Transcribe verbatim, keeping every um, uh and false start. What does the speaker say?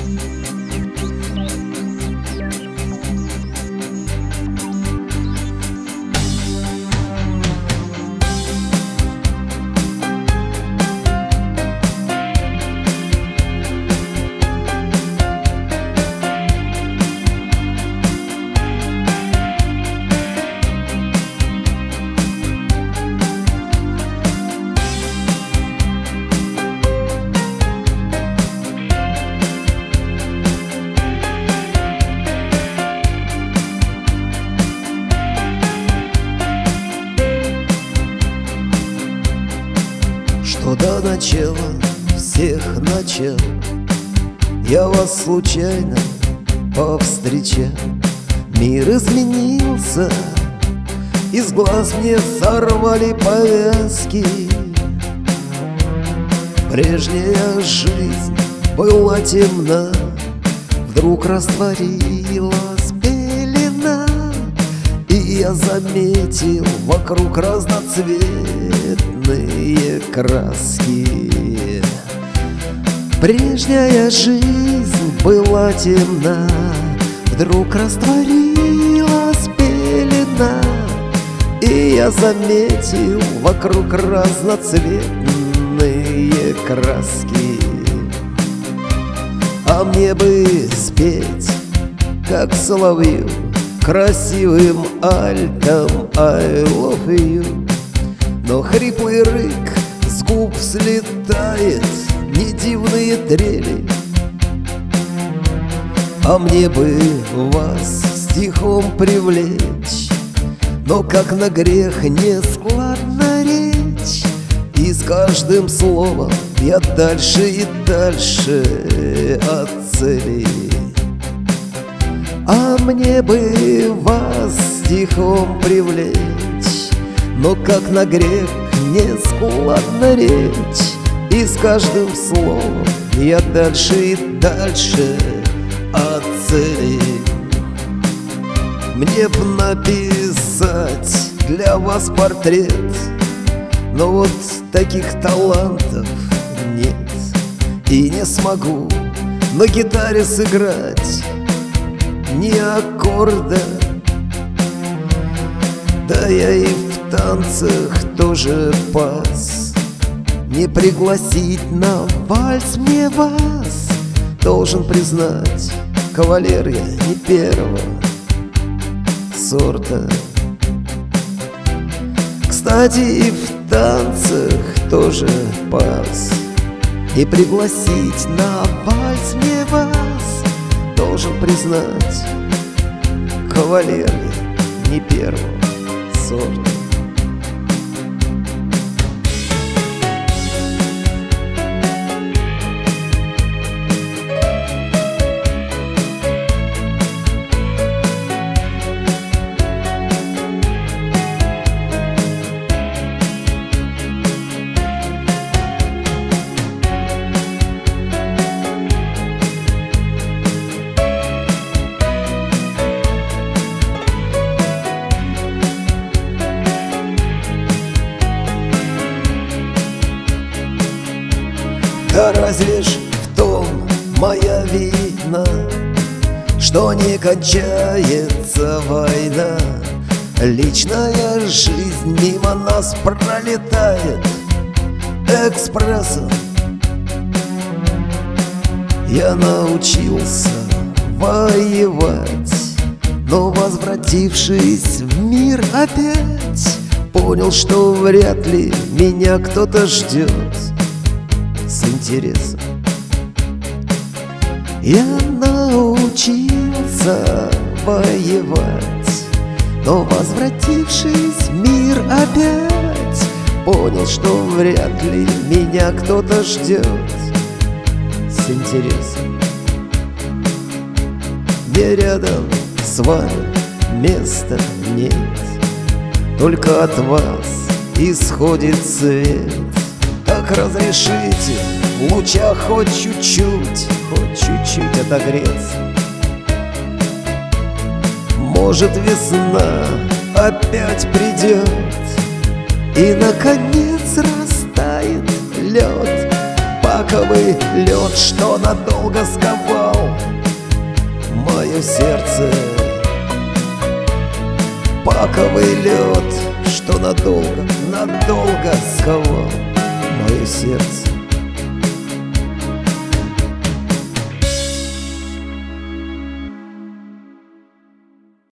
Что до начала всех начал я вас случайно повстречал. Мир изменился, из глаз мне сорвали повязки. Прежняя жизнь была темна, вдруг растворилась пелена, и я заметил вокруг разноцветные краски. Прежняя жизнь была темна, вдруг растворилась пелена, и я заметил вокруг разноцветные краски. А мне бы спеть, как соловью, красивым альтом I love you, но хриплый рык с губ слетает, не дивные трели. А мне бы вас стихом привлечь, но как на грех не складно речь, и с каждым словом я дальше и дальше от цели. А мне бы вас стихом привлечь, но как на грех не складно речь, и с каждым словом я дальше и дальше от цели. Мне б написать для вас портрет, но вот таких талантов нет, и не смогу на гитаре сыграть ни аккорда. Да я и в танцах тоже пас, не пригласить на вальс мне вас. Должен признать, кавалер я не первого сорта. Кстати, и в танцах тоже пас, не пригласить на вальс мне вас. Должен признать, кавалер я не первого сорта. Да разве ж в том моя вина, что не кончается война? Личная жизнь мимо нас пролетает экспрессом. Я научился воевать, но, возвратившись в мир опять, понял, что вряд ли меня кто-то ждет с интересом. Я научился воевать, но, возвратившись в мир опять, понял, что вряд ли меня кто-то ждет с интересом. Где рядом с вами места нет, только от вас исходит свет. Так разрешите в лучах хоть чуть-чуть, хоть чуть-чуть отогреться. Может, весна опять придет, и, наконец, растает лед. Паковый лед, что надолго сковал мое сердце. Паковый лед, что надолго, надолго сковал мое сердце.